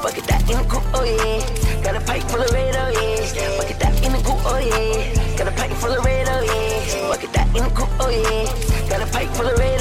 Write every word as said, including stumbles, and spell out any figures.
Bucket that in the coupe, oh yeah. Got a pipe full of red, oh yeah. Bucket that in the coupe, oh yeah. Got a pipe full of red, oh yeah. Bucket that in the coupe, oh yeah. Got a pipe full of red.